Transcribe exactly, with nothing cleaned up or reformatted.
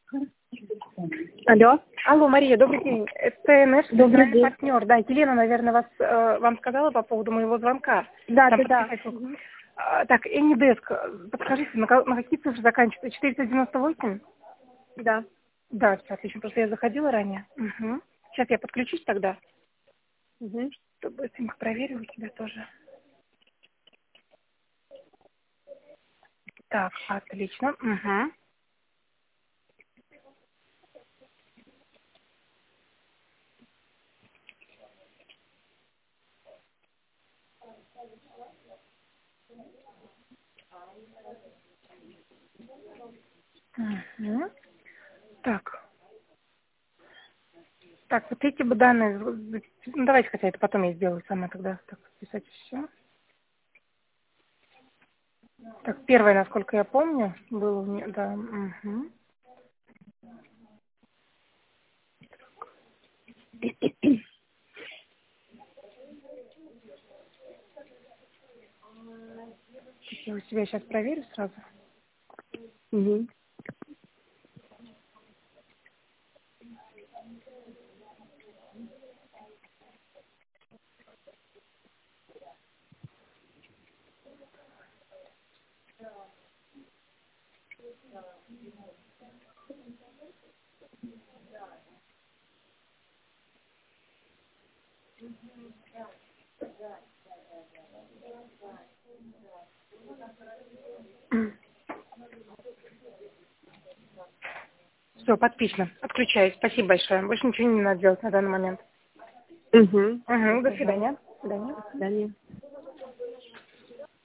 Алло. Алло, Мария, добрый день. Это наш Добрый день. партнер. Да, Елена, наверное, вас, э, вам сказала по поводу моего звонка. Да, Там да, да. подписать- А, так, Anydesk, подскажите, на, ка- на какие цифры заканчивается? четыреста девяносто восемь? Да. Да, все отлично. Просто я заходила ранее. Угу. Сейчас я подключусь тогда, Угу. чтобы быстренько проверил у тебя тоже. Так, отлично. Угу. Угу. Так. Так, вот эти бы данные, ну, давайте, хотя это потом я сделаю сама тогда, так, писать все. Так, первое, насколько я помню, было у меня, да, угу. Я у себя сейчас проверю сразу. Угу. Все, подписано. Отключаюсь. Спасибо большое. Больше ничего не надо делать на данный момент. Угу. Угу, до свидания. До свидания. До свидания.